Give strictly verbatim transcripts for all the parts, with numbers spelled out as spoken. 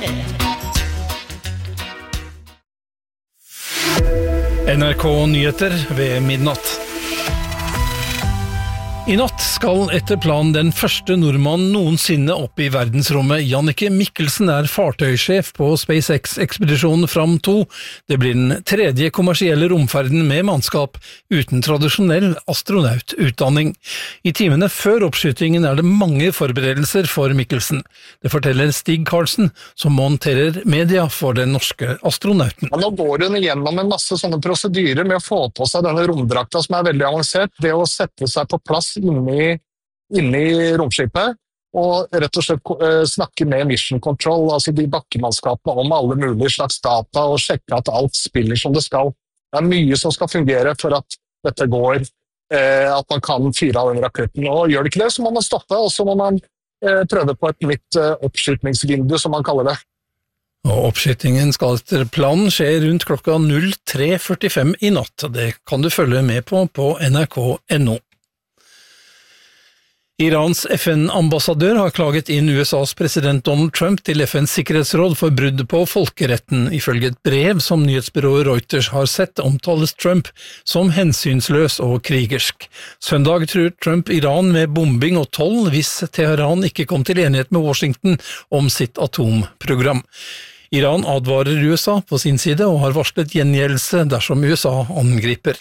N R K Nyheter ved midnatt. I natt skal etter planen den første nordmann noensinne opp i verdensrommet. Jannicke Mikkelsen er fartøysjef på SpaceX-ekspedisjonen Fram to. Det blir den tredje kommersielle romferden med mannskap uten tradisjonell astronaututdanning. I timene før oppskytingen er det mange forberedelser for Mikkelsen. Det forteller Stig Karlsen, som monterer media for den norske astronauten. Ja, nå går hun igjennom en masse sånne prosedyrer med å få på seg denne romdrakta som er veldig avansert. Det å sette seg på plass Inni, inni romskipet og rett og slett uh, snakke med Mission Control, altså de bakkemannskapene om alle mulige slags data og sjekke at alt spiller som det skal. Det er mye som skal fungere for at dette går, uh, at man kan fyre av den raketten. Og gjør det ikke det, så må man stoppe, og så må man uh, prøve på et nytt uh, oppskytningsvindu, som man kaller det. Og oppskytingen skal etter planen skje rundt klokka tre førtifem i natt. Det kan du følge med på på N R K punktum N O. Irans F N-ambassadør har klaget inn U S A's president Donald Trump til F N's sikkerhetsråd for brudd på folkeretten. Ifølge et brev som nyhetsbyrået Reuters har sett, omtales Trump som hensynsløs og krigersk. Søndag truer Trump Iran med bombing og toll hvis Teheran ikke kom til enighet med Washington om sitt atomprogram. Iran advarer U S A på sin side og har varslet gjengjeldelse dersom U S A angriper.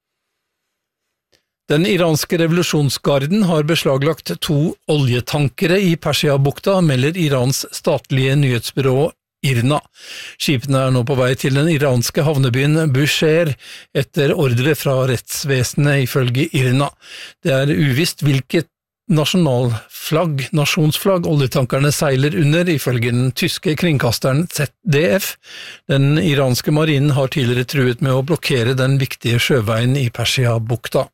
Den iranske revolusjonsgarden har beslaglagt to oljetankere i Persiabukta, melder Irans statlige nyhetsbyrå IRNA. Skipene er nå på vei til den iranske havnebyen Bushehr etter ordre fra rettsvesenet, ifølge IRNA. Det er uvisst hvilket nasjonalflagg, nasjonsflagg oljetankerne seiler under, ifølge den tyske kringkasteren Z D F. Den iranske marinen har tidligere truet med å blokkere den viktige sjøveien i Persiabukta.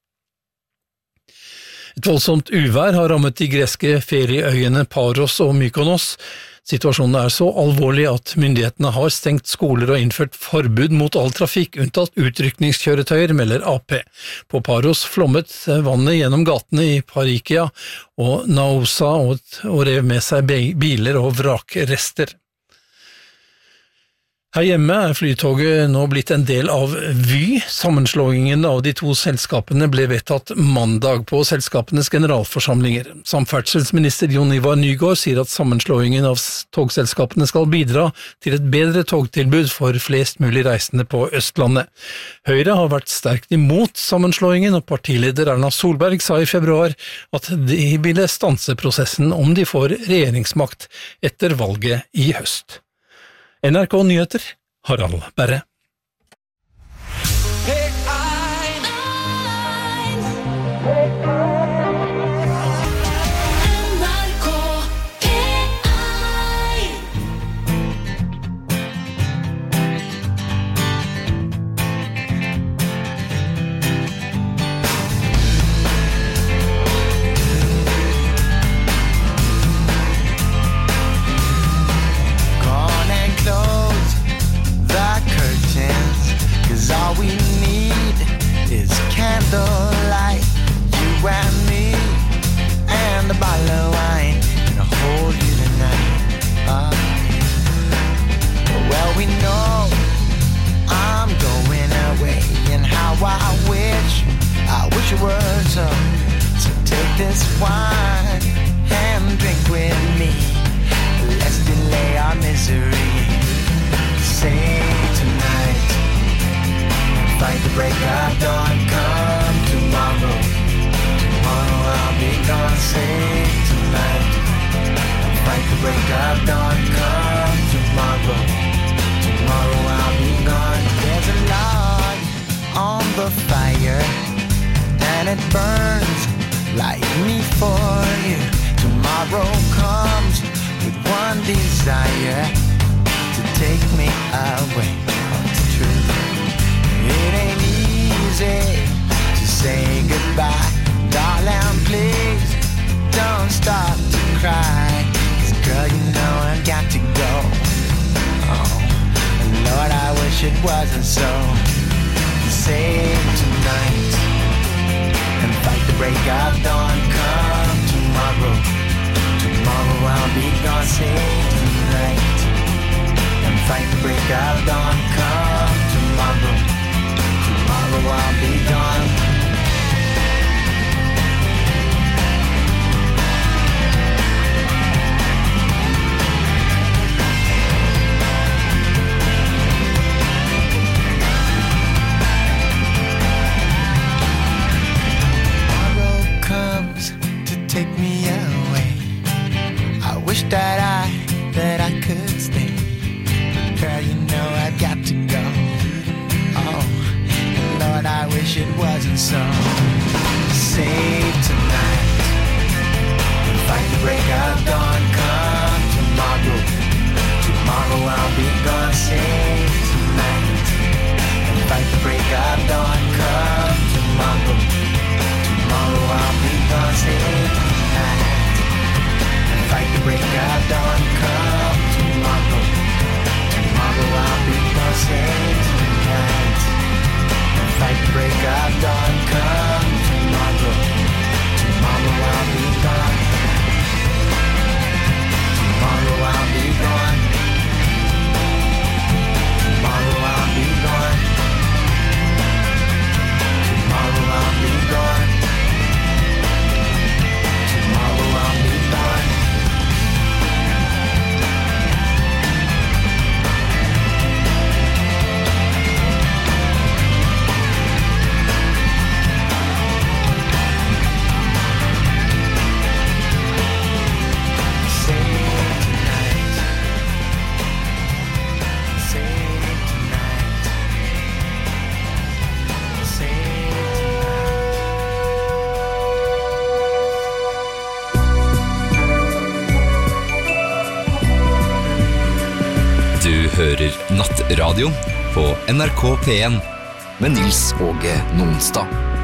Et voldsomt uvær har rammet de greske ferieøyene Paros og Mykonos. Situasjonen er så alvorlig at myndighetene har stengt skoler og innført forbud mot all trafikk, unntatt utrykningskjøretøyer, melder A P. På Paros flommet vannet gjennom gatene i Parikia og Naousa og, og rev med seg biler og vrakrester. Her hjemme er flytoget nå blitt en del av Vy. Sammenslåingen av de to selskapene ble vedtatt mandag på selskapenes generalforsamlinger. Samferdselsminister Jon Ivar Nygård sier at sammenslåingen av togselskapene skal bidra til et bedre togtilbud for flest mulig reisende på Østlandet. Høyre har vært sterkt imot sammenslåingen, og partileder Erna Solberg sa i februar at de ville stanse prosessen om de får regjeringsmakt etter valget i høst. N R K Nyheter, Harald Berre. All we need is candlelight, you and me, and a bottle of wine, and I'll hold you tonight. Uh, well, we know I'm going away, and how I wish, I wish it were so. So take this wine and drink with me. Let's delay our misery. Say tonight, fight the break of dawn, come tomorrow. Tomorrow I'll be gone, say tonight. Fight the break of dawn, come tomorrow. Tomorrow I'll be gone. There's a log on the fire, and it burns like me for you. Tomorrow comes with one desire, to take me away. It's true. It ain't easy to say goodbye. Darling, please don't stop to cry. 'Cause girl, you know I got to go. Oh, Lord, I wish it wasn't so. Save tonight and fight the break of dawn. Come tomorrow. Tomorrow I'll be gone. Save tonight break of dawn. Come tomorrow, tomorrow I'll be gone. Take me away. I wish that I, that I could stay. Girl, you know I've got to go. Oh, and Lord, I wish it wasn't so. Save tonight and fight the break of dawn. Come tomorrow, tomorrow I'll be gone. Save tonight and fight the break of dawn. Come tomorrow, tomorrow I'll be gone. Save fight the break of dawn. Come tomorrow, tomorrow I'll be gone. Save tonight fight the break of dawn. Come tomorrow, tomorrow I'll be gone. Tomorrow I'll be gone. Tomorrow I'll be gone. Tomorrow I'll be gone. Tomorrow I'll be gone. Du hører Nattradio på N R K P en med Nils Åge Nonstad.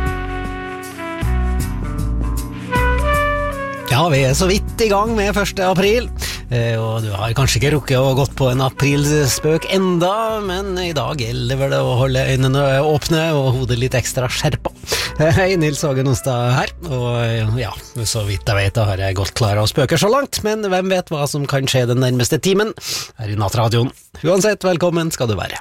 Ja, vi er så vidt i gang med første april, og du har kanskje ikke rukket å gått på en aprilspøk enda, men i dag gjelder vel det å holde øynene åpne og hodet litt ekstra skjerpa. Hei, Nils Åge Nonstad her, og ja, så vidt jeg vet da har jeg gått klar av spøker så langt, men hvem vet hva som kan skje den nærmeste timen her i Nattradioen. Uansett, velkommen skal du være.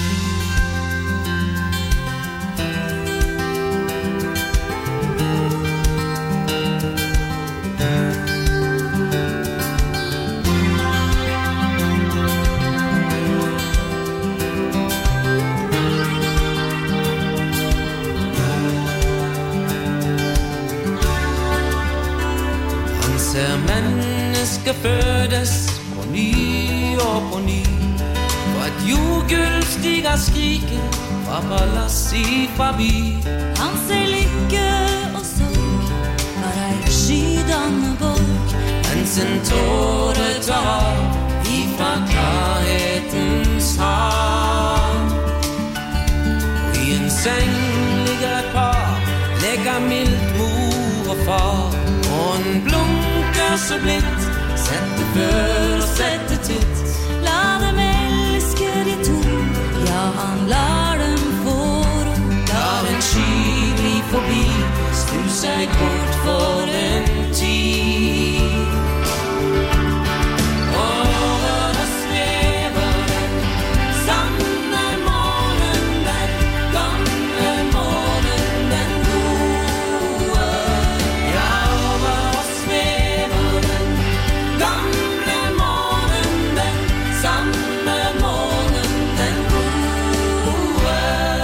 Mennesker fødes på ny og på ny, for et jordgulv stiger skriket fra palass ifra by. Han ser lykke og sorg, bare ei skydende borg, mens en tåre tar av ifra klarhetens hav. Og i en seng ligger et par, leker mildt mor og far, og en blunker så blitt, sette før og sette titt. La dem elske de to, ja, han lar dem få ro. Lar en sky bli forbi, snu seg bort for en tid. Over oss lever den sanne månen, den gamle månen, den gode. Ja, over oss lever den gamle månen, den samme månen, den gode.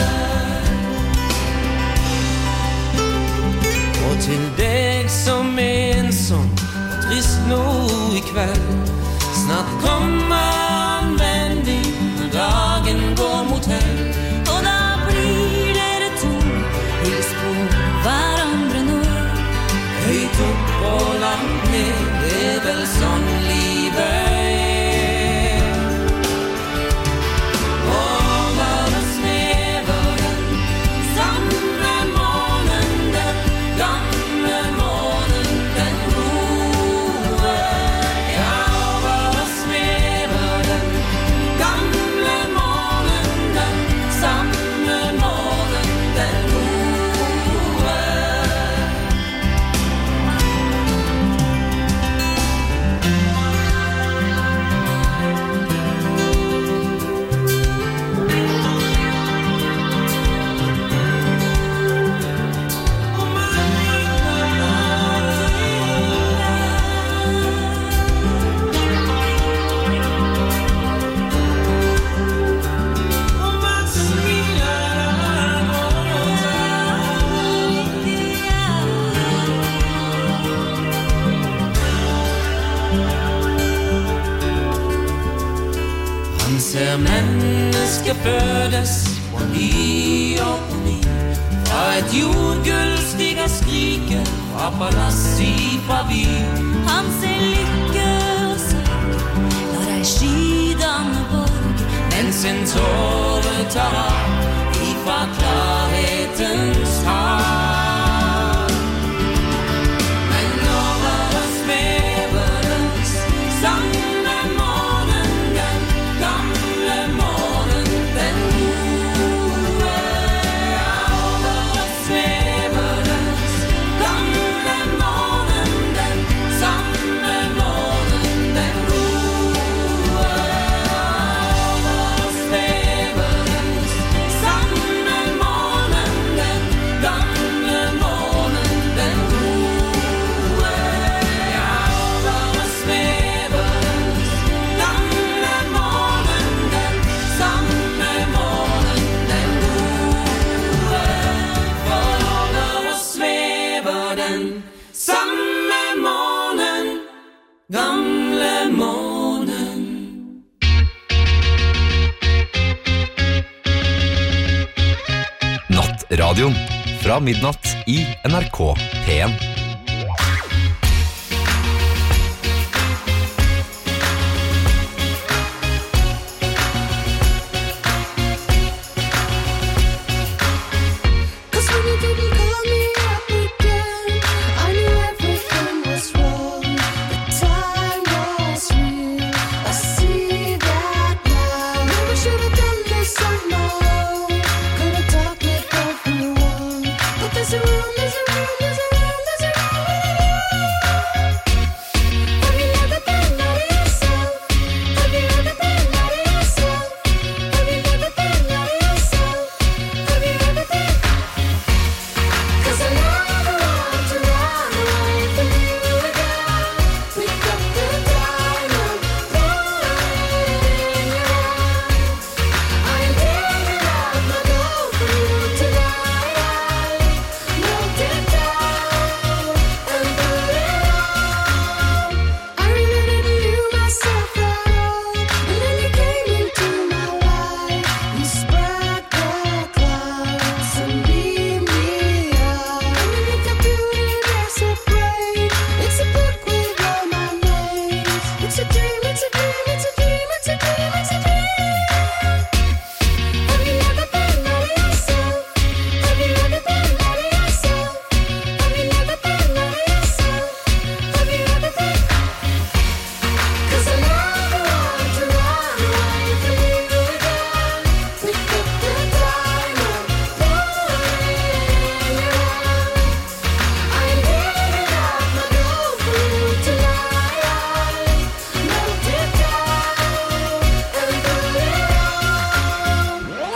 Og til deg som er ensom og trist nå i kveld, snart kommer han vending når dagen går mot hell. Og da blir dere to, hils på hverandre nå. Høyt opp og langt ned, det er vel sånn livet er. Over oss lever den samme månen, den gamle månen, den gode. Ja, over oss lever Han ser mennesker fødes på ny og på ny. Fra et jordgull stiger skrike fra palass i Pavi. Han ser lykke og sorg når ei skydende borg, mens en tåre tar av ifra klarhetens hav. Men over oss svever den samme månen, den gamle månen, den gode. Over oss svever den gamle månen, den samme månen, den gode. Over oss svever den samme månen, den gamle månen, den gode. Ja, over oss svever den gamle månen, den samme månen, den gode. For over oss svever den samme månen, gamle månen. Nattradioen fra midnatt i N R K P en. Cause when you didn't call me up again, I knew everything was wrong. The time was real, I see that now. Never should have done this on my own. Could have talked with everyone, but there's a room, there's a room, there's a room, there's a room. Have you never been out of yourself? Have you ever been out of yourself? Have you never been out of yourself? Have you ever been? Cause I never want to run away from you again. Pick up the diamond, pour it in your hand. I'm giving up my gold for you tonight. Melt it down and put it on. I really didn't knew myself at all. And then you came into my life. You spread the clouds and beat me up. Underneath the beauty there's a brain. It's a book with all my names. It's a dream, it's a dream, it's a dream, it's a dream, it's a dream. Have you never been out of yourself? Have you ever been out of yourself? Have you never been out of yourself? Have you ever been? Cause I never want to run away from you again. Pick up the diamond, pour it in your hand. I'm giving up my gold for you tonight. Melt it down and put it on.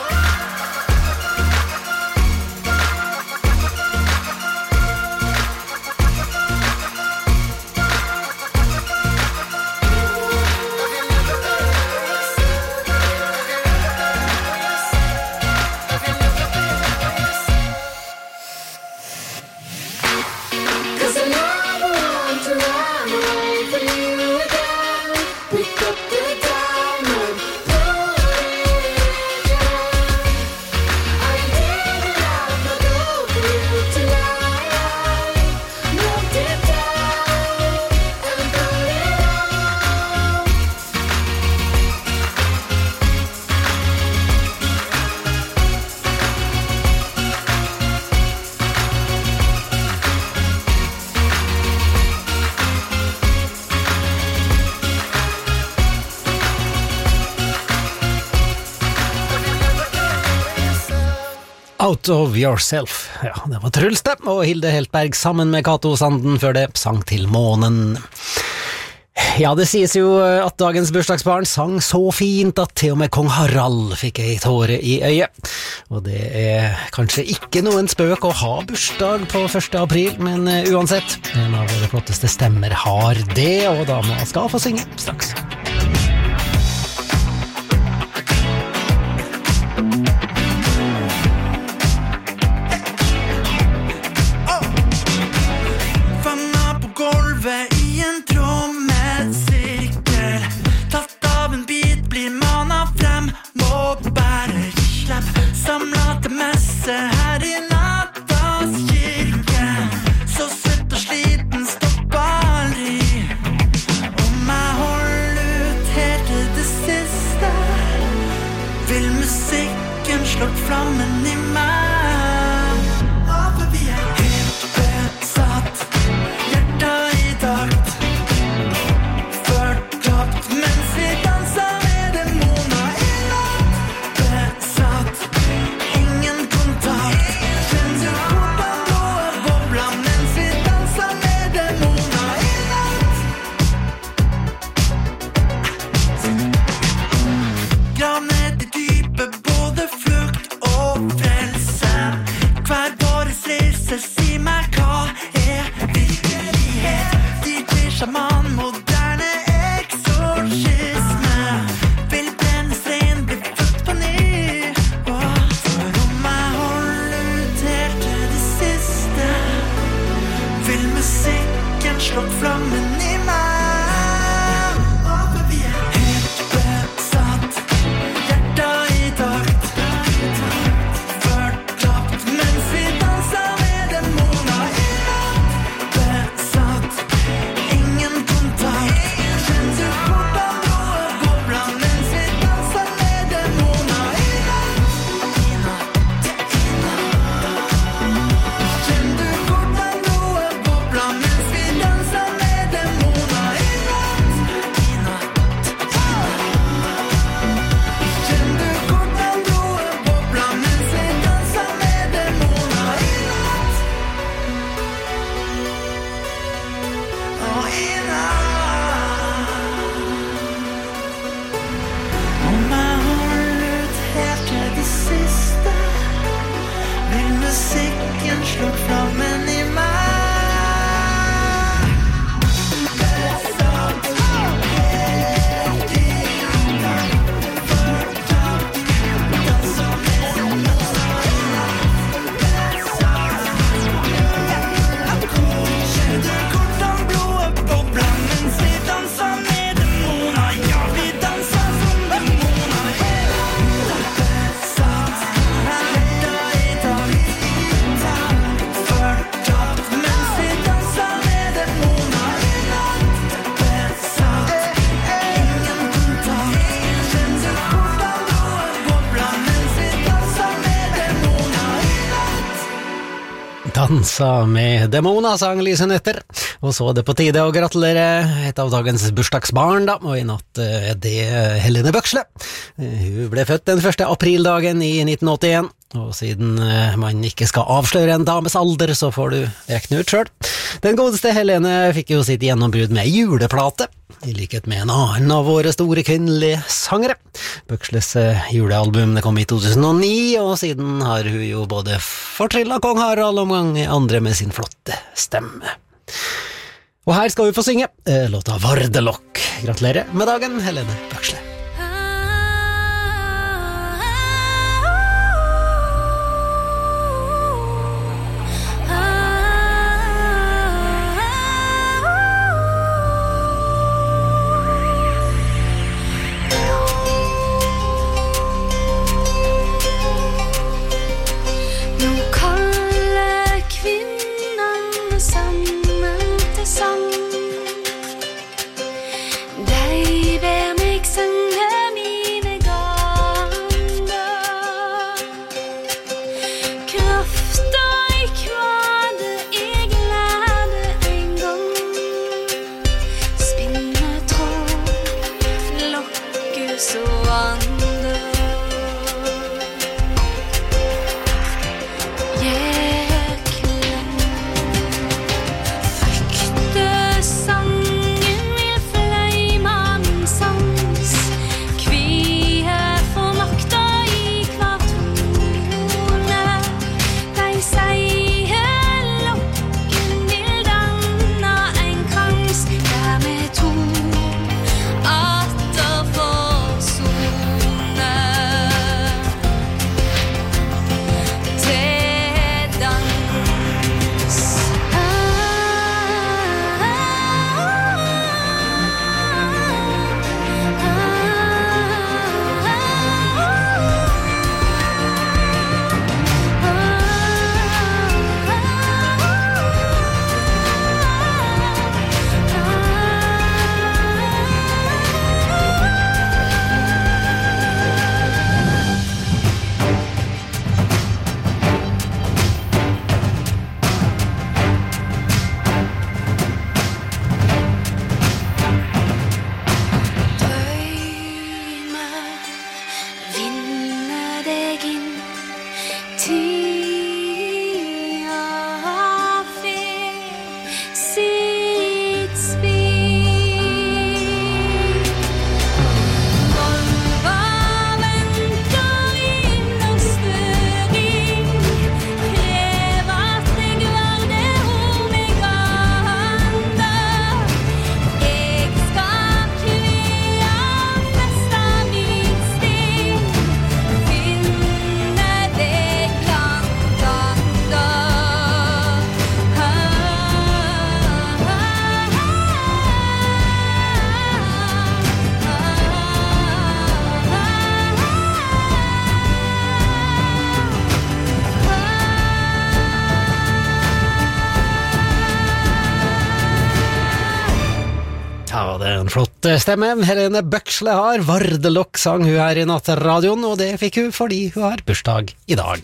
Cause I never want to run away from you again. Pick up the diamond, pour it in your hand. I'm giving up my gold for you tonight. Melt it down and put it on. Out of Yourself. Ja, det var Truls det, og Hilde Heltberg sammen med Cato Sanden før det sang til månen. Ja, det sies jo at dagens bursdagsbarn sang så fint at til og med kong Harald fikk ei tåre i øyet. Og det er kanskje ikke noen spøk å ha bursdag på første april, men uh, uansett, en av våre flotteste stemmer har det, og dama skal få synge straks. Fanna på gulvet i en trommesirkel. Tatt av en bit, blir man av musikken slått flammen i meg. For vi er helt besatt, hjertet i takt. Fortapt mens vi danser med demoner i natt. Besatt, ingen kontakt. Kjenner du hvordan blåa bobler mens vi danser med demoner i natt. Grav ned i dypet, både flukt og frelse. Hver våres reise, si meg hva er virkelighet. D J Shaman, moderne eksorsisme. Vil brennes ren, bli født på ny. Og for om jeg holder ut helt til det siste, vil musikken slått flammen i meg. For vi er helt besatt, hjertet i takt. Fortapt mens vi danser med demoner i natt. Besatt, ingen kontakt. Kjenner du hvordan blåa bobler mens vi danser med demoner i natt. I natt, i natt. Kjenner du hvordan blåa bobler mens vi danser med demoner i natt. I natt, i natt. Kjenner du hvordan blåa bobler mens vi danser med demoner i natt. Og i natt. Om jeg holder ut helt til det siste, vil musikken slå flammen i meg. Besatt, helt i natt. Fortapt, danser med demoner i natt. Besatt, kjenner du hvordan blåa bobler mens vi danser med demoner? Ja, vi danser som demoner i natt. Besatt, hjertet i takt. Fortapt mens vi danser med demoner i natt. Besatt, ingen kontakt. Kjenner du hvordan blåa bobler mens vi danser med demoner i natt. Dansa med demoner, sang Lise Nøtter. Og så er det på tide å gratulere et av dagens bursdagsbarn, da, og i natt er det Helene Bøksle. Hun ble født den første aprildagen i nitten åttien, og siden eh, man ikke skal avsløre en dames alder, så får du rekne ut selv. Den godeste Helene fikk jo sitt gjennombrudd med juleplate, i likhet med en annen av våre store kvinnelige sangere. Bøksles eh, julealbum det kom i to tusen og ni, og siden har hun jo både fortrillet kong Harald og mange andre med sin flotte stemme. Og her skal vi få synge eh, låta Vardelokk. Gratulerer med dagen, Helene Bøksle. Nå kaller kvinnene sammen til sang. De ber meg synge mine ganger. Krafta i kvade jeg lærte en gang. Spinne tråd, lokke så andre. Jeg klem. Frykte sangen vil fløyma min sans. Kvie for makta i hver tone. De sier lokken vil danne en krans. Der med to atter for sone. Flott stemme, Helene Bøksle har Vardelokk sang hun her i Nattradioen, og det fikk hun fordi hun har bursdag i dag.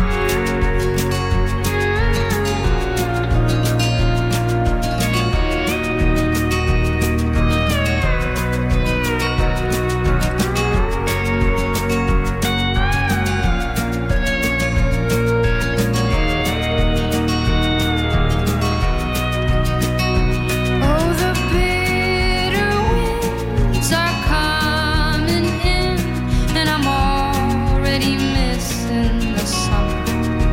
Oh, the bitter winds are coming in, and I'm already missing the summer.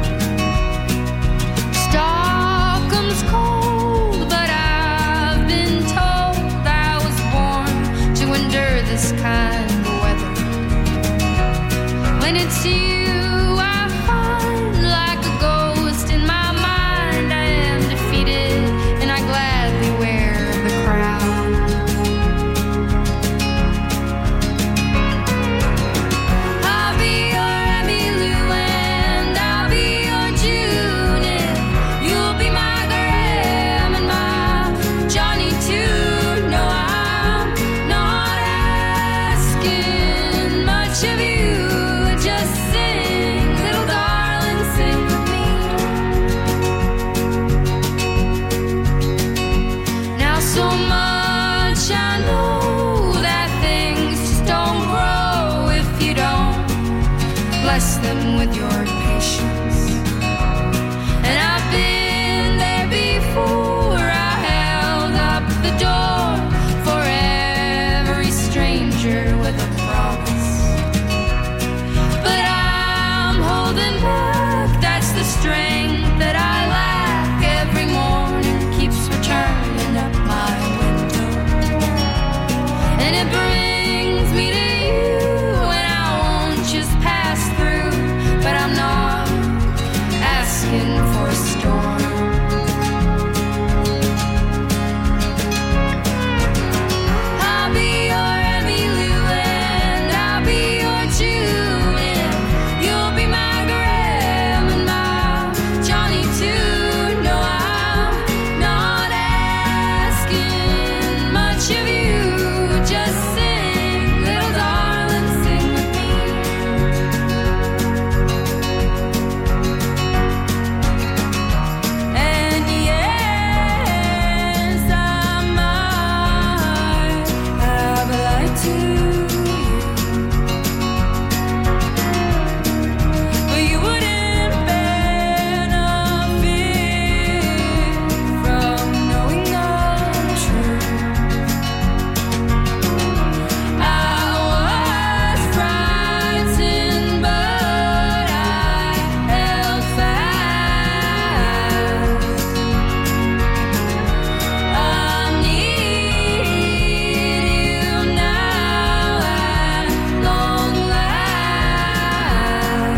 Stockholm's cold, but I've been told I was born to endure this kind of weather. When it's you, I find like a ghost in my mind. I am defeated, and I gladly wear the crown. I'll be your Emmylou and I'll be your June. You'll be my Graham and my Johnny too. No, I'm not asking much of you. Just sing, little darling, sing with me. Now so much I know that things just don't grow if you don't bless them with your patience. And I've been there before. I held up the door for every stranger with a promise. But I'm holding back, that's the strength that I lack. Every morning keeps returning up my window, and it brings me to you, and I won't just pass through. But I'm not asking for a storm. I'll be your Emmylou and I'll be your June. You'll be my Graham and my Johnny too. No, I'm not asking much of you. Just sing, little darling, sing with me. And yes, I might have lied to you, but you wouldn't benefit from knowing the truth. I was frightened, but I held fast. I need you now at long last.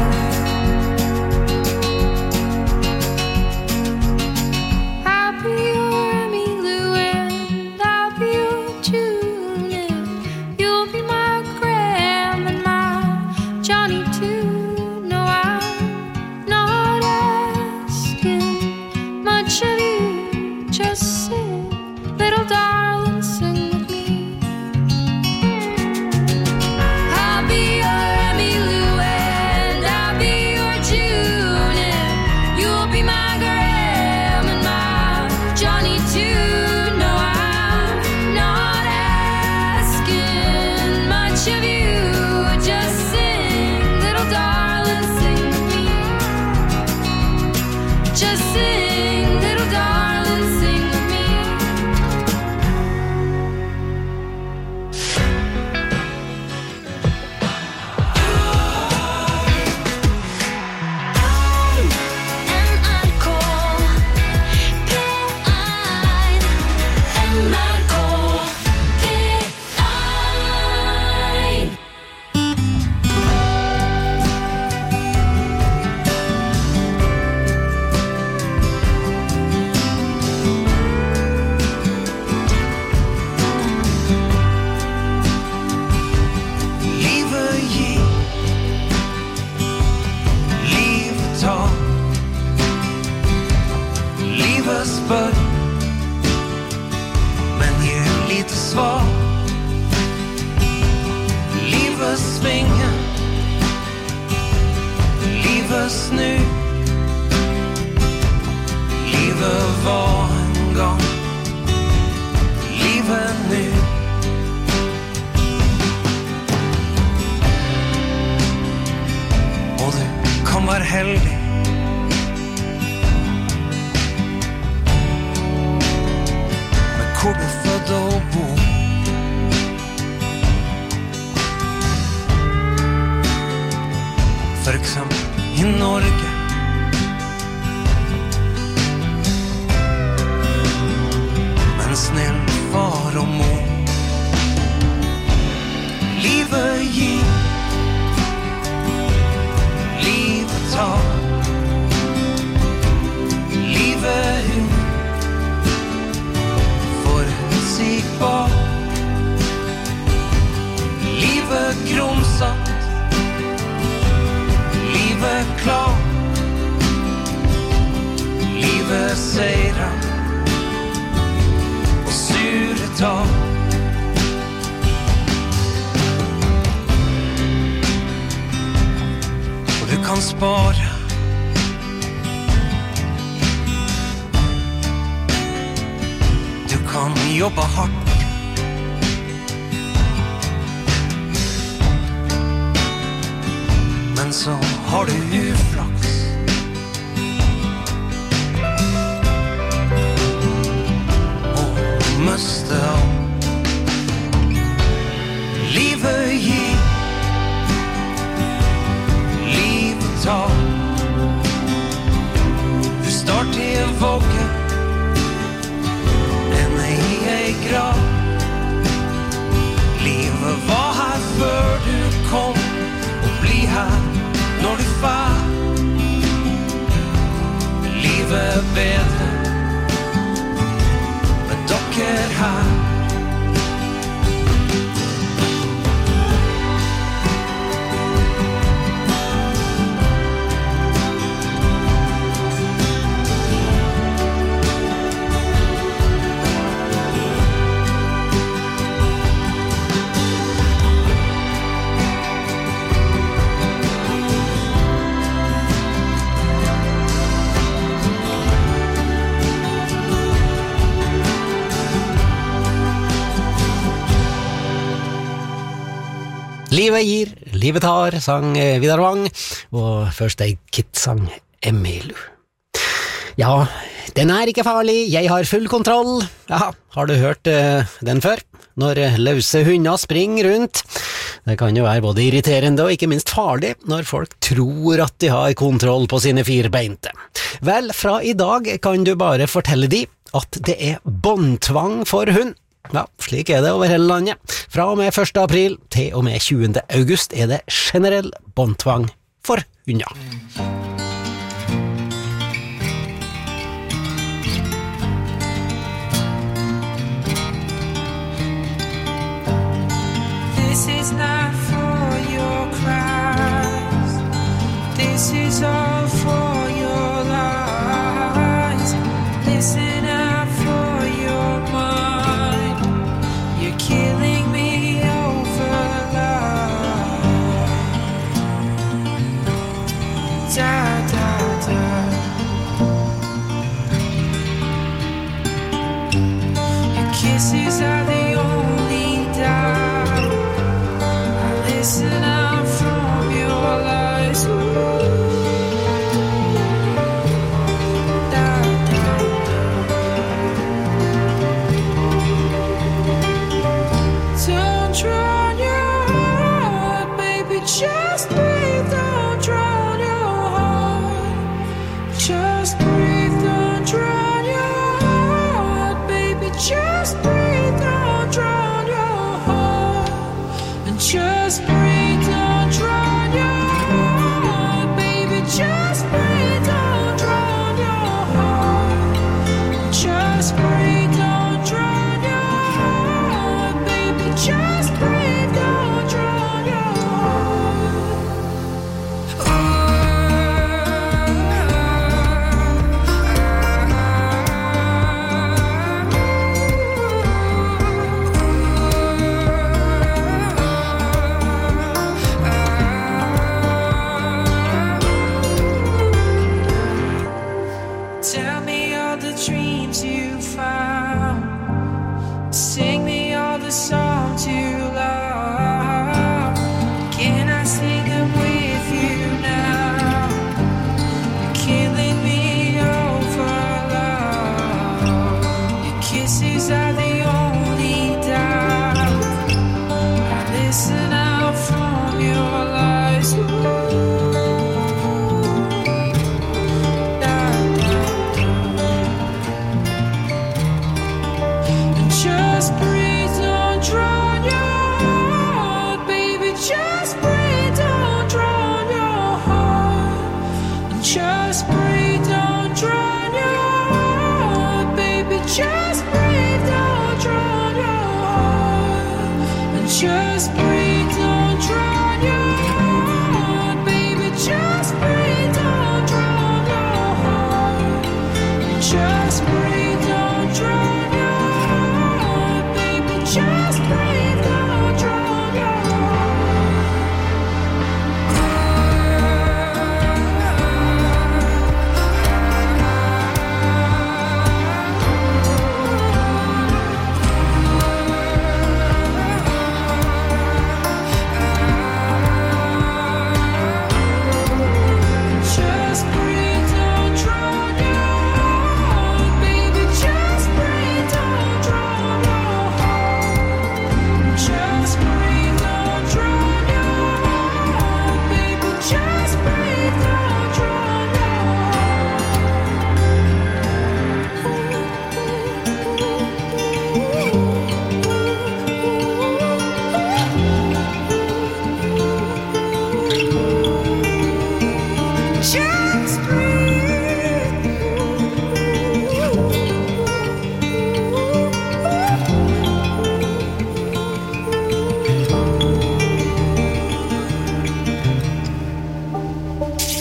I'll be your Emmylou and I'll be your June. You'll be my Graham and my Johnny too. No, I'm not asking much of you. Just sing, little darling, sing with me. I'll be your Emmylou and I'll be your June. You'll be my Graham and my Johnny too. No, I'm not asking much of you. Just sing, svingen. Livet snu. Livet var en gang. Livet nu. Og du kan være heldig. Med hvor du fødde og bo. For eksempel i Norge. Med en snill far og mor. Livet gir. Livet tar. Livet ut. Forutsigbar. Livet grumsatt. Livet klar. Livet seirer. Og sure tar. Og du kan spare. Du kan jobbe hardt. Men så har du uflaks. Og miste alt. Livet gir. Livet tar. Du starter i en våge. En i ei grav. Livet var her før du kom. Og bli her når du fær. Livet er bedre med dere her. Livet gir, livet tar, sang Vidar Wang, og First Aid Kit sang Emilu. Ja, den er ikke farlig, jeg har full kontroll. Ja, har du hørt uh, den før? Når løse hunder springer rundt. Det kan jo være både irriterende og ikke minst farlig når folk tror at de har kontroll på sine firbeinte. Vel, fra i dag kan du bare fortelle de at det er båndtvang for hund. Ja, slik er det over hele landet. Fra og med første april til og med tjuende august er det generell båndtvang for hunder. This is not for your cries. This is all for your lies. Listen up for your mind. You're killing me over love. Da, da, da. Your kisses are the only doubt. I listen out from your lies. Da, da, Don't drown your heart, baby, just breathe. Don't drown your heart. Just breathe, don't drown your heart, baby, just breathe. Don't drown your heart. And just breathe, don't drown your heart, baby, just breathe. Don't drown your heart. Just breathe, don't drown your heart, baby, just breathe. Don't drown your heart.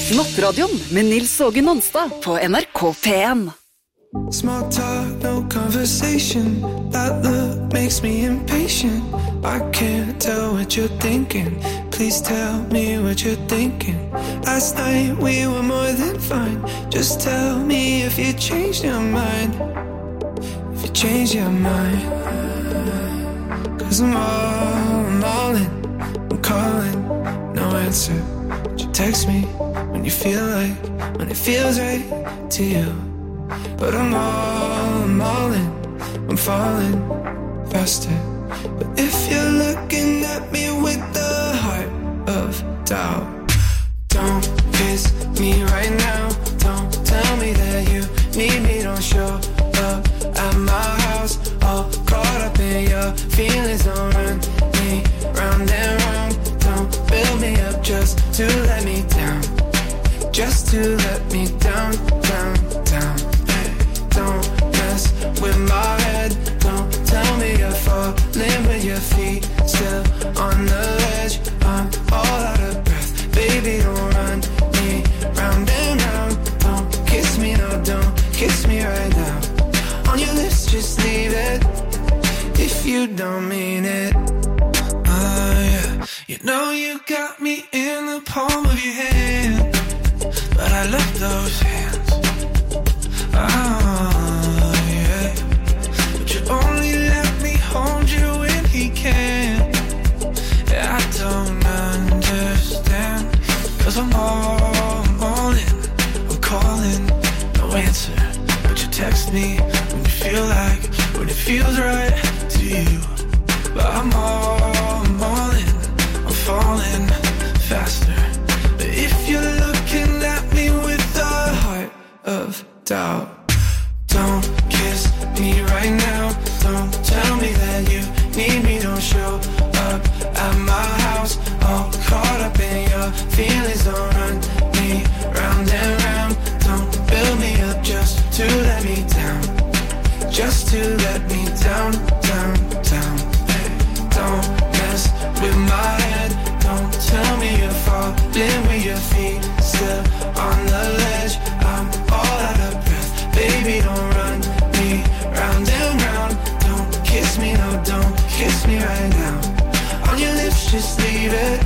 Nattradioen med Nils Åge Nonstad på N R K P en. Small talk, no conversation. That look makes me impatient. I can't tell what you're thinking. Please tell me what you're thinking. Last night we were more than fine. Just tell me if you changed your mind. If you changed your mind. Cause I'm all, I'm all in. I'm calling, no answer. But you text me when you feel like, when it feels right to you. But I'm all, I'm all in, I'm falling faster. But if you're looking at me with the heart of doubt, don't kiss me right now. Don't tell me that you need me. Don't show up at my house all caught up in your feelings. Don't run me round and round. Don't build me up just to let me down. Just to let me down, down, down. Don't mess with my head. Don't tell me you're falling with your feet still on the ledge. I'm all out of breath. Baby, don't run me round and round. Don't kiss me, no, don't kiss me right now. On your lips, just leave it if you don't mean it. Oh, yeah. You know you got me in the palm of your hand, but I love those hands. Oh, yeah. But you only let me hold you when he can. Yeah, I don't understand. Cause I'm all, I'm all in. I'm calling, no answer. But you text me when you feel like, when it feels right to you. But I'm all, I'm all in. I'm falling faster. But if you're looking at me with the heart of doubt, don't kiss me right now. Don't tell me that you need me. Don't show up at my house all caught up in your feelings. Don't run me round and round. Don't build me up just to let me down. Just to let me down, down, down. Hey, don't mess with my head. Don't tell me you're falling with your feet still on the ledge. I'm all out of breath. Baby, don't run me round and round. Don't kiss me, no, don't kiss me right now. On your lips, just leave it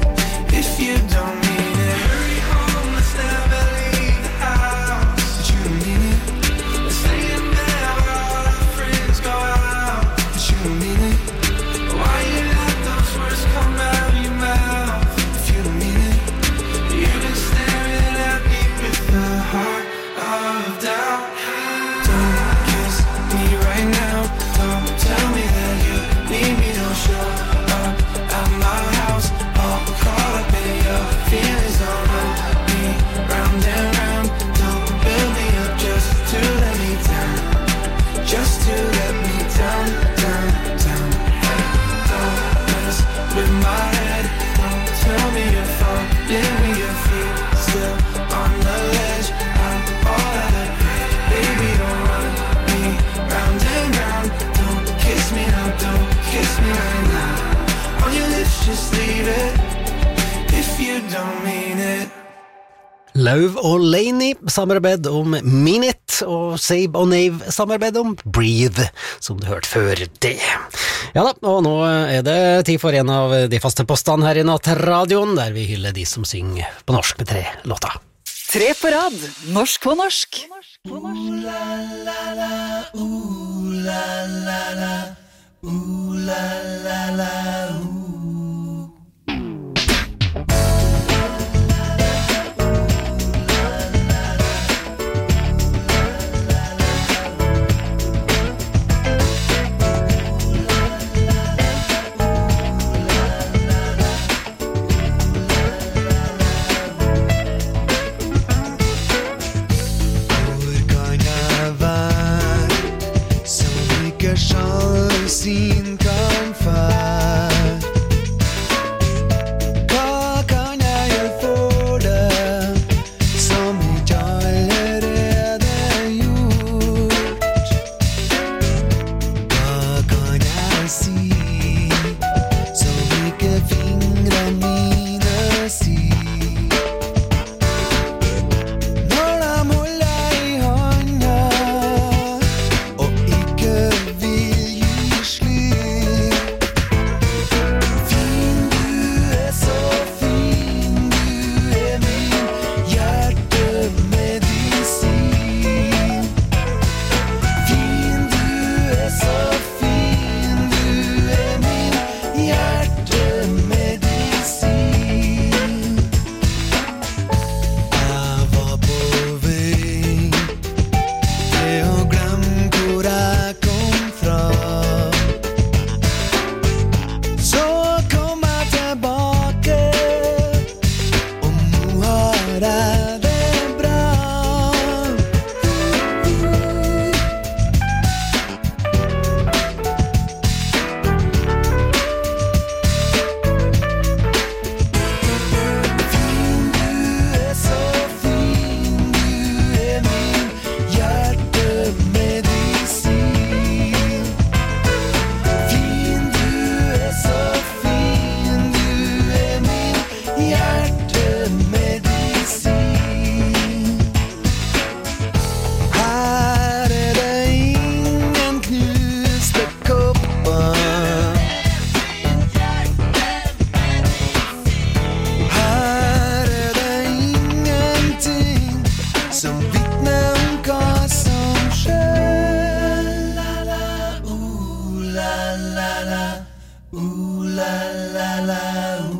if you don't mean it. Hurry home, let's never leave the house. But you don't mean it. Let's stay in there where all our friends go out. But you don't mean it. Why you let those words come out of your mouth? If you don't mean it. You've been staring at me with the heart of doubt. Don't kiss me right now. Don't tell me that you need me. Don't show up at my house all caught up in your feelings. Don't run me round and round. Don't build me up just to let me down. Just to let me down, down, down. Hey, don't mess with my head. Don't tell me you're falling with your feet still on the ledge. I'm all out of breath. Baby, don't run me round and round. Don't kiss me now, don't kiss me right now. On your lips, just leave it if you don't mean it. Lauv og Laney samarbeid om Minute, og Sabe og Nave samarbeid om Breathe, som du hørte før det. Ja da, og nå er det tid for en av de faste postene her i Nattradioen, der vi hyller de som synger på norsk med tre låter. Tre på rad, norsk på norsk. Sjansen kan fære hjertemedisin. Her er det ingen knuste kopper. Her er det ingenting som vitner om hva som skjer. La la, ooh la la la, ooh la la la, ooh.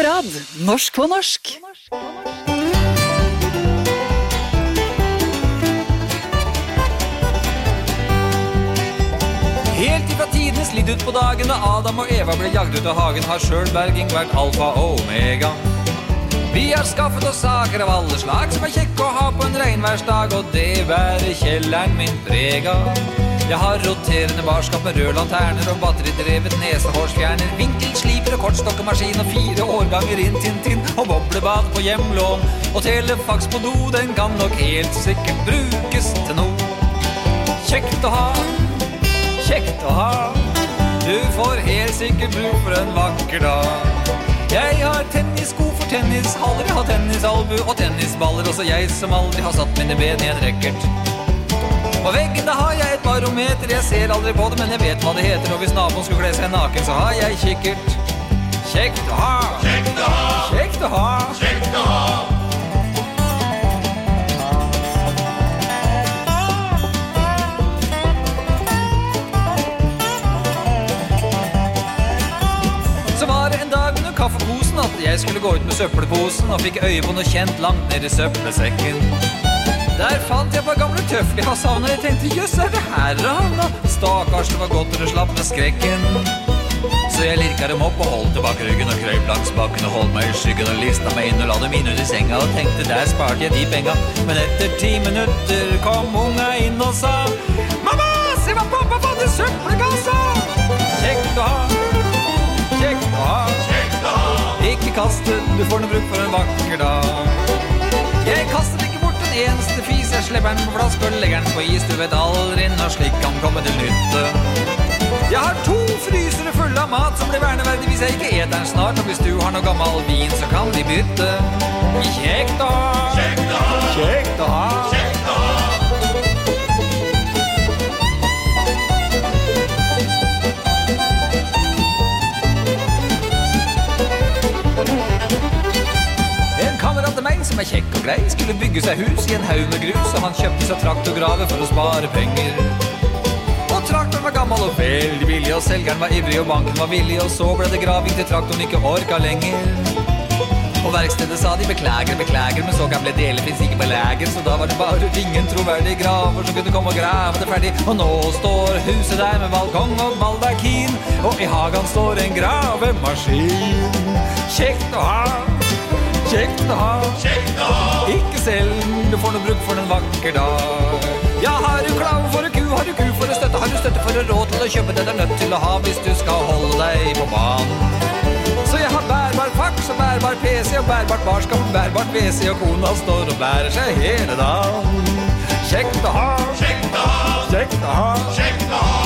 på rad. Norsk på norsk. Helt ifra tidens litt ut på dagen da Adam og Eva ble jagd ut av hagen, har sjølberging vært alfa og omega. Vi har skaffet oss saker av alle slag som er kjekke å ha på en regnværsdag, og det bærer kjelleren min prega. Jeg har roterende barskap med rød lanterner og batteridrevet nesehårsfjerner, vinkelsliper og kortstokkemaskin og fire årganger inn Tintin og boblebad på hjemlån, og telefax på do, den kan nok helt sikkert brukes til noe. Kjekt å ha, kjekt å ha, du får helt sikkert bruk for en vakker dag. Jeg har tennissko for tennishaller, jeg har tennisalbu og tennisballer, også jeg som aldri har satt mine ben i en rekkert. På veggen da har jeg et barometer, jeg ser aldri på det, men jeg vet hva det heter, og hvis naboen skulle kle seg naken, så har jeg kikkert. Kjekt å ha, kjekt å ha, kjekt å ha, kjekt å ha. Så var det en dag under kaffeposen at jeg skulle gå ut med søppelposen og fikk øye på noe kjent langt ned i søppelsekken. Der fant jeg på gamle tøfler jeg savnet, og jeg tenkte, jøss, er det her havna? Stakkars, det var godt å slappe med skrekken. Så jeg lirket dem opp og holdt tilbake ryggen og krøp langs bakken og holdt meg i skyggen og listet meg inn og la dem inn under senga og tenkte, der sparte jeg de penga. Men etter ti minutter kom unga inn og sa, mamma, se hva pappa fant i søppelkassa! Kjekt å ha, kjekt å ha, kjekt å ha. Ikke kastet, du får noe bruk for en vakker dag. Jeg kastet ikke bort den eneste fis, jeg slipper den på flask og legger den på is, du vet aldri når slik kan komme til nytte. Jeg har to frysere fulle av mat som blir verneverdig hvis jeg ikke eter den snart, og hvis du har noe gammel vin så kan vi bytte. Kjekt å ha, kjekt å ha, kjekt å ha, kjekt å ha. En kamerat av meg som er kjekk og grei skulle bygge seg hus i en haug med grus, og han kjøpte seg traktorgrave for å spare penger. Og traktoren var gammel og veldig billig, og selgeren var ivrig og banken var villig, og så ble det graving til traktoren ikke orka lenger. Og verkstedet sa de beklager, beklager, men så gamle deler finnes ikke belæger, så da var det bare ingen troverdig graver som kunne komme og grave det ferdig. Og nå står huset der med balkong og baldakin, og i hagen står en gravemaskin. Kjekt å ha, kjekt å ha, kjekt å ha. Ikke selv, du får noe bruk for en vakker dag. Ja, har du klav for en ku, har du ku for en støtte, har du støtte for en råd til å kjøpe det du er nødt til å ha hvis du skal holde deg på banen. Så jeg har bærbar faks og bærbar P C og bærbart barskap og bærbart W C, og kona står og bærer seg hele dagen. Kjekt å ha, kjekt å ha, kjekt å ha, kjekt å ha.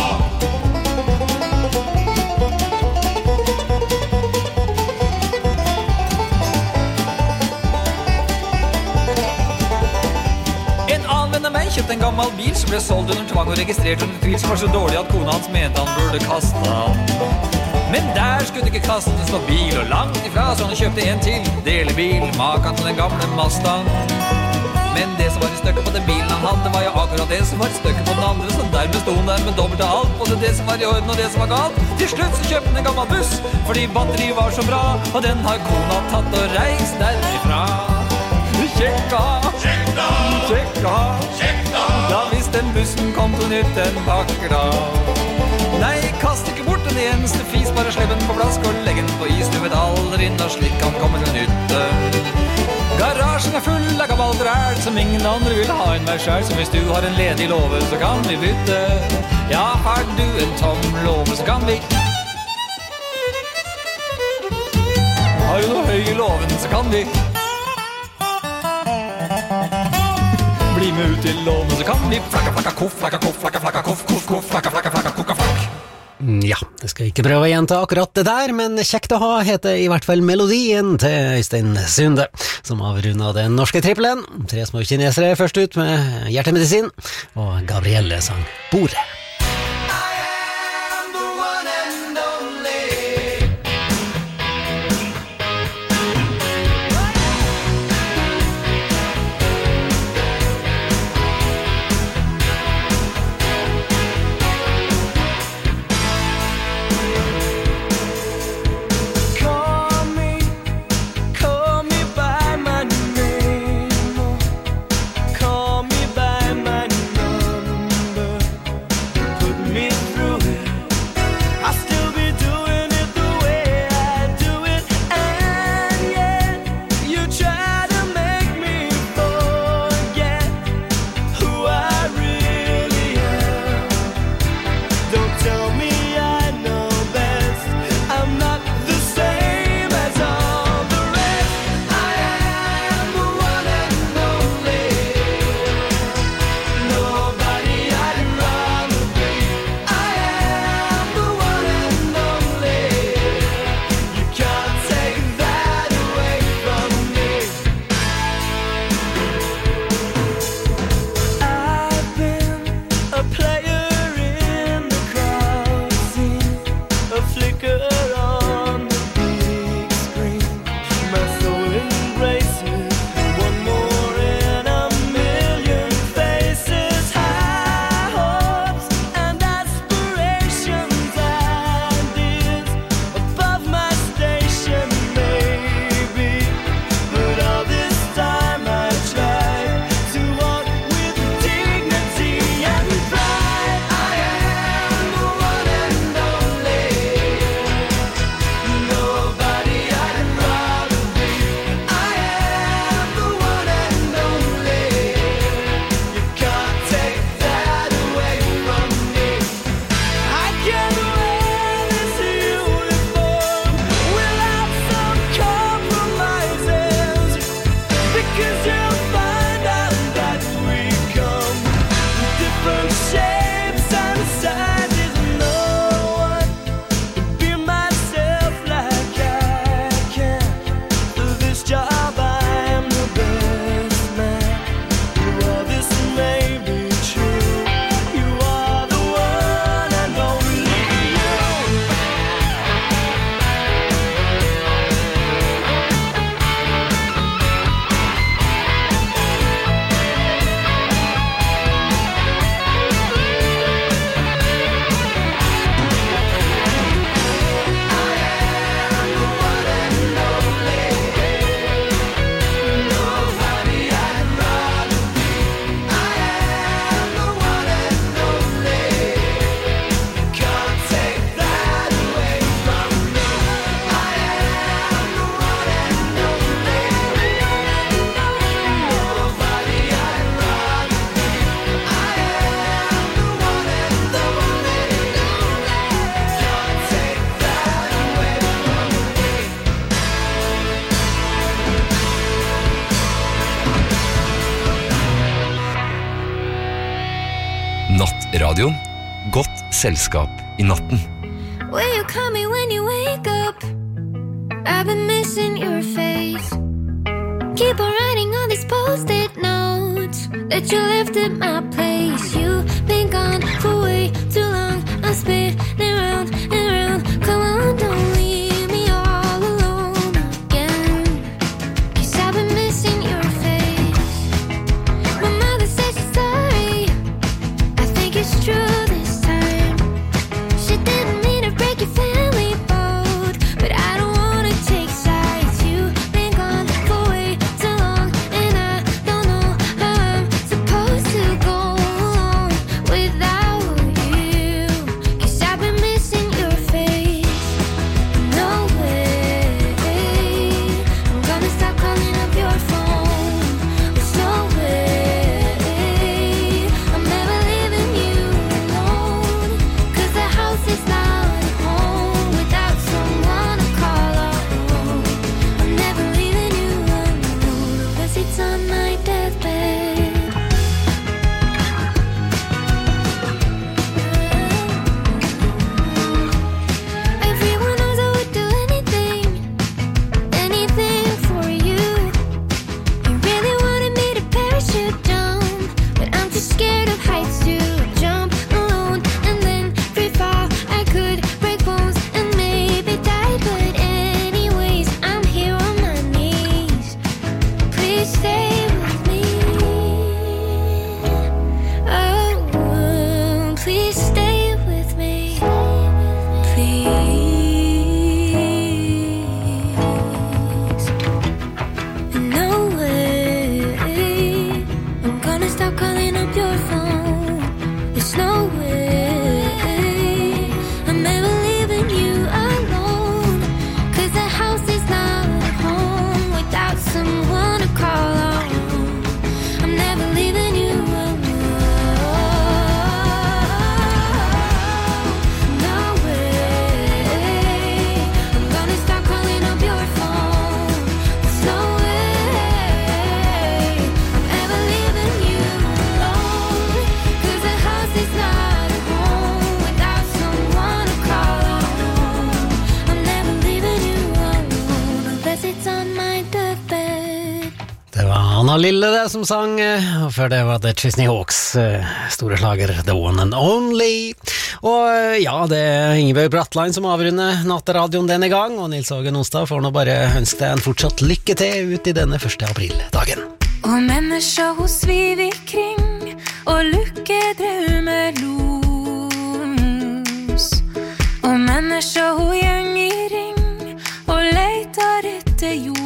Jeg kjøpte en gammel bil som ble solgt under tvang og registrert under tvil, som var så dårlig at kona hans mente han burde kaste han. Men der skulle det ikke kastes noe bil, og langt ifra så han kjøpte en til delebil, maken til den gamle Mazdaen. Men det som var i støkket på den bilen han hadde, var jo akkurat det som var i støkket på den andre, så dermed stod han der med dobbelt av alt, både det som var i orden og det som var galt. Til slutt så kjøpte han en gammel buss, fordi batteriet var så bra, og den har kona tatt og reist derifra. Kjekk å ha, kjekk å ha, kjekk å ha, kjekk å ha. Da hvis den bussen kom til nytt en vakker dag. Nei, kast ikke bort den eneste fis, bare slepp den på plask og legg den på is, du vet aldri når slik kan komme til nytte. Garasjen er full av gammelt ræl som ingen andre vil ha en meg selv, så hvis du har en ledig låve så kan vi bytte. Ja, har du en tom låve så kan vi. Har du noe høy i låven så kan vi. Bli med ut til låven, så kan vi flakka, flakka, koff, flakka, koff, flakka, flakka, koff, koff, koff, flakka, flakka, flakka, kokka, flakk. Ja, det skal ikke prøve å gjenta akkurat det der, men kjekt å ha heter i hvert fall melodien til Øystein Sunde, som avrundet den norske trippelen. Tre små kinesere først ut med hjertemedisin, og Gabrielle sang Bordet. Nattradio. Godt selskap i natten. Will you call me when you wake up? I've been missing your face. Keep on writing on these post-it notes that you left at my place. You've been gone for way too long. I'm spinning round and round. Come on, don't leave me all alone again. 'Cause I've been missing your face. My mother says she's sorry. I think it's true this time. She didn't mean to break your family boat, but I don't wanna take sides. You've been gone for way too long, and I don't know how I'm supposed to go on without you. 'Cause I've been missing your face. No way I'm gonna stop calling up your phone. There's no way I'm never leaving you alone. 'Cause the house is not a home without someone to call our own. I'm never leaving you alone unless it's on my deathbed. Everyone knows I would do anything, anything for you. You really wanted me to parachute down, but I'm too scared of heights to jump alone and then free fall. I could break bones and maybe die, but anyways, I'm here on my knees. Please stay with me. Oh, please stay with me. Please. No way I'm gonna stop calling up your phone. There's no way I'm ever leaving you alone. 'Cause the house is not a home without someone to call our own. I'm never leaving you alone. No way I'm gonna stop calling up your phone. There's no way I'm ever leaving you alone. 'Cause the house is not a home without someone to call our own. I'm never leaving you alone unless it's on my deathbed. Det var Anna Lille det som sang, eh, og før det var det Chesney Hawks eh, store slager The One and Only. Og eh, ja, det er Ingebjørg Bratlein som avrunder Natteradioen denne gang, og Nils Åge Nonstad får nå bare ønske deg en fortsatt lykke til ut i denne første aprildagen. Og mennesker hos sviver kring og lukker drømmer los. Og mennesker hun gjeng i ring og leiter etter ljos.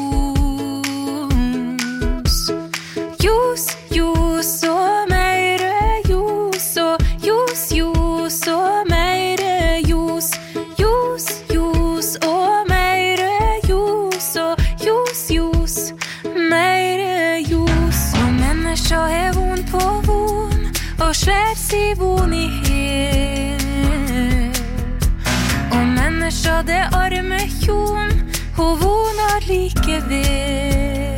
Ljos, ljos og meire ljos og ljos, ljos og meire ljos. Ljos, ljos og meire ljos og ljos, ljos, meire ljos. Og mennesker er von på von og slår si von i hel. Og mennesker det arme kjon hun vonar likevel.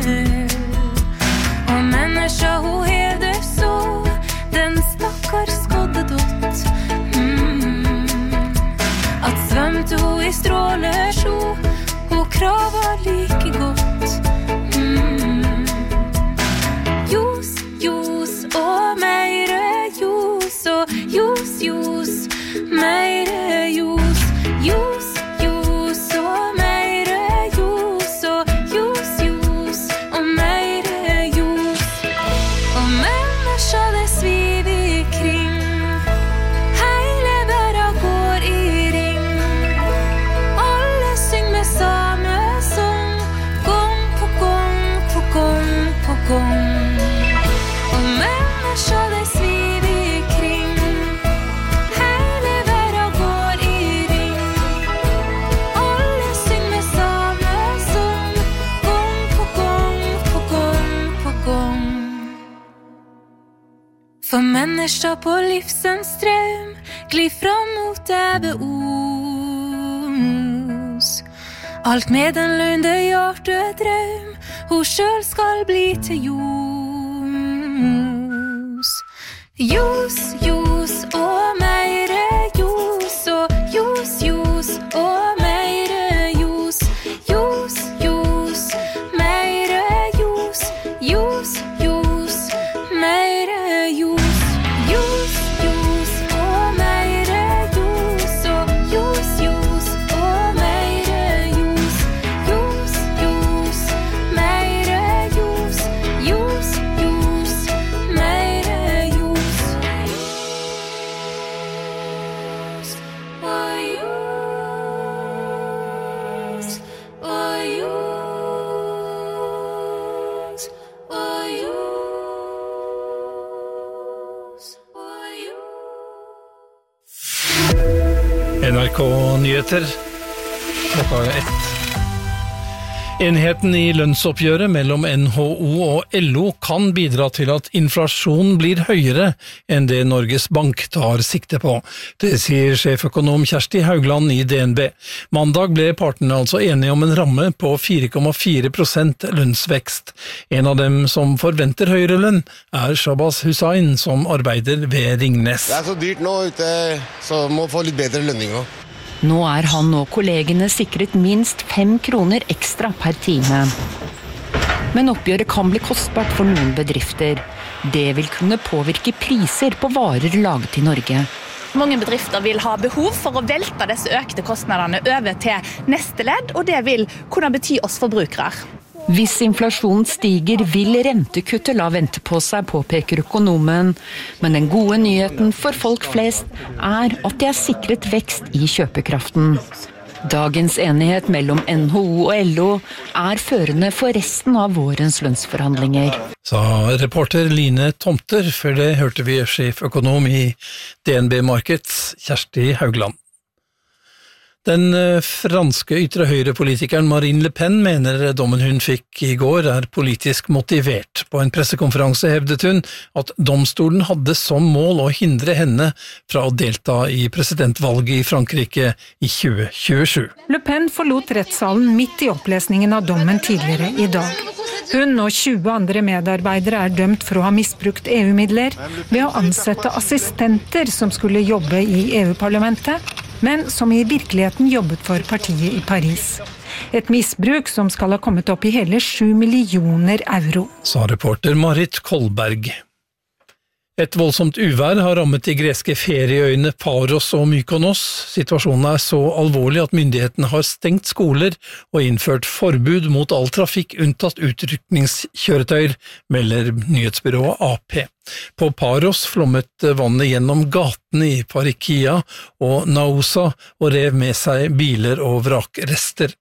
Og mennesker hun hevder så den stakkar skadde dott. mm. At svømte hun i strålesjo hun kraver like godt. mm. Ljos, ljos og meire ljos og ljos, ljos, meire ljos. Ljos, ljos og meire ljos og ljos, ljos og meire ljos. Og mennesker det sviver kring, hele verden går i ring. Alle synger med samme sang, gang på gang på gang på gang. Og mennesker det sviver kring, hele verden går i ring. Alle synger med samme sang, gang på gang på gang på gang. For mennesker på livsens strøm glir fram mot Ebbeos. Alt med den løgnde hjertedrøm hun selv skal bli til ljos. Ljos, N R K Nyheter, klokka er ett. Enheten i lønnsoppgjøret mellom N H O og L O kan bidra til at inflasjonen blir høyere enn det Norges Bank tar sikte på. Det sier sjeføkonom Kjersti Haugland i D N B. Mandag ble partene altså enige om en ramme på fire komma fire prosent lønnsvekst. En av dem som forventer høyere lønn er Shabaz Hussain, som arbeider ved Ringnes. Det er så dyrt nå ute, så må få litt bedre lønning også. Nå er han og kollegene sikret minst fem kroner ekstra per time. Men oppgjøret kan bli kostbart for noen bedrifter. Det vil kunne påvirke priser på varer laget i Norge. Mange bedrifter vil ha behov for å velte disse økte kostnadene over til neste ledd, og det vil kunne bety oss forbrukere. Hvis inflasjonen stiger, vil rentekuttet la vente på seg, påpeker økonomen. Men den gode nyheten for folk flest er at de er sikret vekst i kjøpekraften. Dagens enighet mellom N H O og L O er førende for resten av vårens lønnsforhandlinger. Sa reporter Line Tomter, før det hørte vi sjeføkonom i D N B Markets, Kjersti Haugland. Den franske ytre høyre-politikeren Marine Le Pen mener dommen hun fikk i går er politisk motivert. På en pressekonferanse hevdet hun at domstolen hadde som mål å hindre henne fra å delta i presidentvalget i Frankrike i tjue tjuesju. Le Pen forlot rettssalen midt i opplesningen av dommen tidligere i dag. Hun og tjue andre medarbeidere er dømt for å ha misbrukt E U-midler ved å ansette assistenter som skulle jobbe i E U-parlamentet, men som i virkeligheten jobbet for partiet i Paris. Et misbruk som skal ha kommet opp i hele sju millioner euro. Sa reporter Marit Kolberg. Et voldsomt uvær har rammet de greske ferieøyene Paros og Mykonos. Situasjonen er så alvorlig at myndighetene har stengt skoler og innført forbud mot all trafikk unntatt utrykningskjøretøyer, melder nyhetsbyrået A P. På Paros flommet vannet gjennom gatene i Parikia og Naousa og rev med seg biler og vrakrester.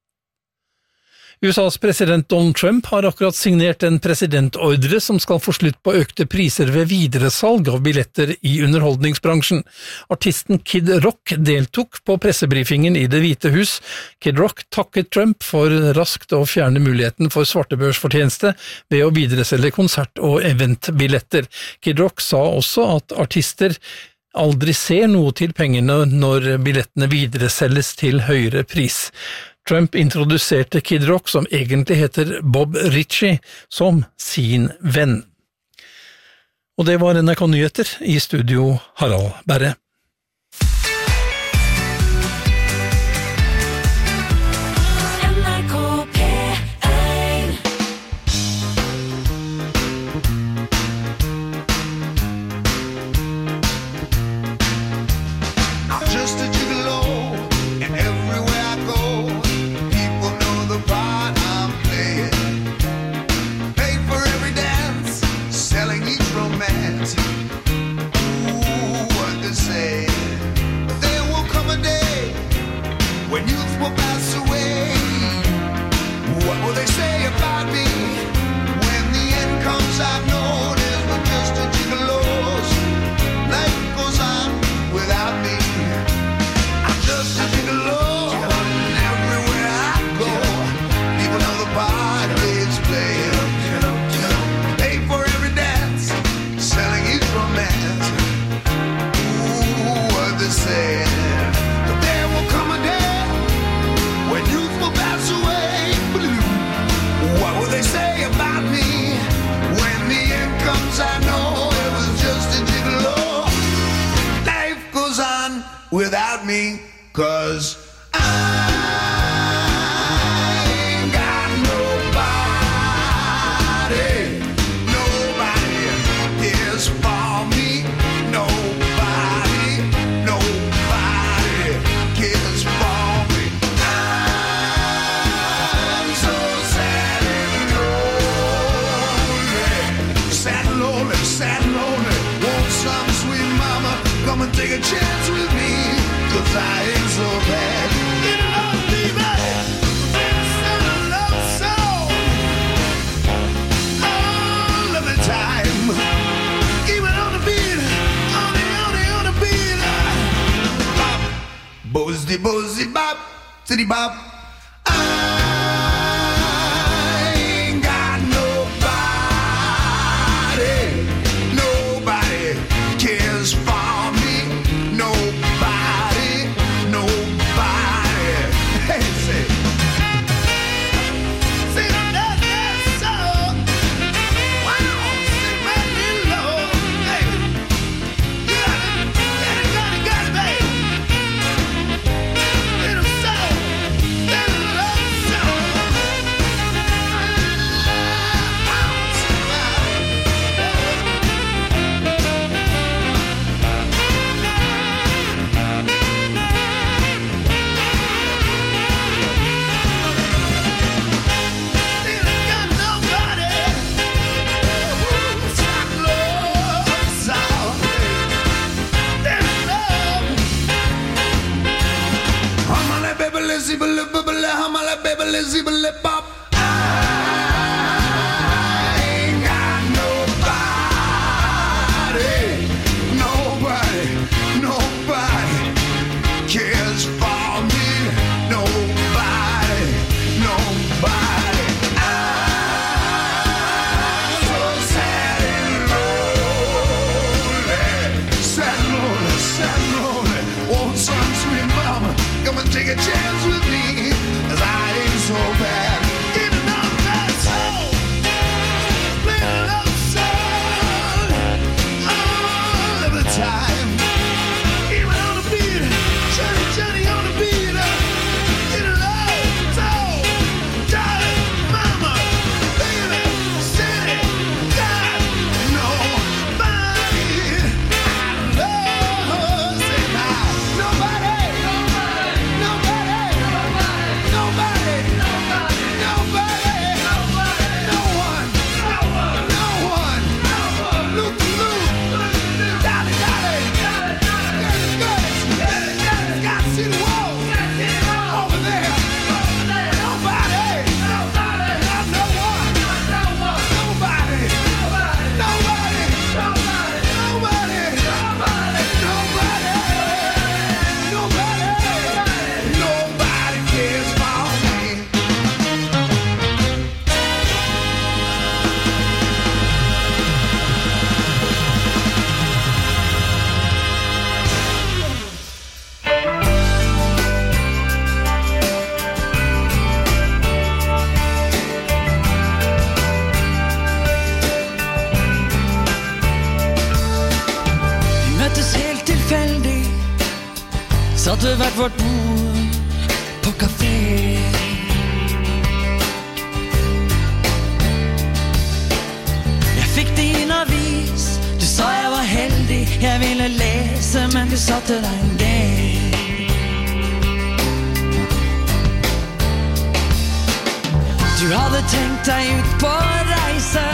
U S A's president Donald Trump har akkurat signert en presidentordre som skal få slutt på økte priser ved videresalg av billetter i underholdningsbransjen. Artisten Kid Rock deltok på pressebrifingen i Det hvite hus. Kid Rock takket Trump for raskt å fjerne muligheten for svartebørsfortjeneste ved å videreselge konsert- og eventbilletter. Kid Rock sa også at artister aldri ser noe til pengene når billettene videreselges til høyere pris. Trump introduserte Kid Rock, som egentlig heter Bob Ritchie, som sin venn. Og det var N R K Nyheter, i studio Harald Berre. Without me, 'cause I ain't got nobody, nobody cares for me, nobody, nobody cares for me. I'm so sad and lonely, sad and lonely, sad and lonely. Want some sweet mama, come and take a chance with me. 'Cause I ain't so bad. Get it on, baby. It's a love song. All of the time. Keep it on the beat. On the, on the, on the beat. Pop, City Bob. I ain't got nobody. Nobody cares for me. Nobody. Nobody. Hey, say. Say that, that's so. Wow, say my little Lord. Hey. You got it, got it, got it, got it, baby. Little soul, little love soul. Got nobody. It's like love soul. Little love. I'm on that baby, Lizzie, baby, baby, I'm on that baby, Lizzie, baby, pop. I ain't got nobody, nobody, nobody cares for me. Nobody, nobody. I'm so sad and lonely, sad and lonely, sad and lonely. Oh, some sweet mama, come and take a chance with me, 'cause I ain't so bad. Getting on that soul, playing love song all of the time. Even on the beat, Johnny, Johnny on the beat. Getting love soul, darling, mama, baby, city, God, nobody I love. Say now, nobody, nobody, nobody, nobody, nobody, nobody, no one, no one, no one, Luke, Luke, Dolly, Dolly, Goodness, Goodness, got to see the wall over there. Nobody, nobody, not no one, nobody, nobody, nobody, nobody, nobody, nobody, nobody cares for me. Vi møttes helt tilfeldig, satt ved hvert vårt bord på kafé. Jeg fikk din avis, du sa jeg var heldig, jeg ville lese, men du satte deg ned. Du hadde tenkt deg ut på reise,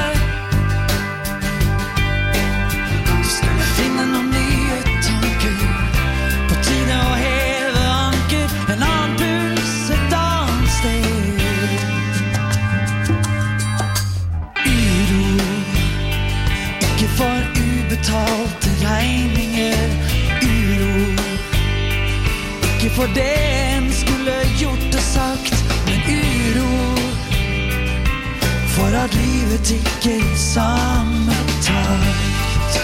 du skulle finne noen nye tanker, på tide å heve anker, en annen puls et annet sted. Uro, ikke for ubetalte regninger. Uro, ikke for det en skulle gjort og sagt, men uro for at livet tikker i samme takt.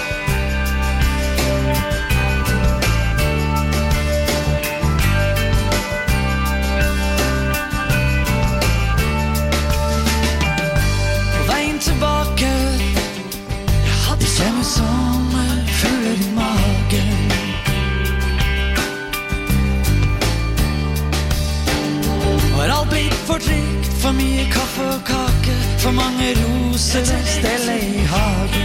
På veien tilbake, jeg hadde hjemme sommerfugler i magen. Var alt blitt for trygt, for mye kaffe og kake, for mange roser stelle i hagen.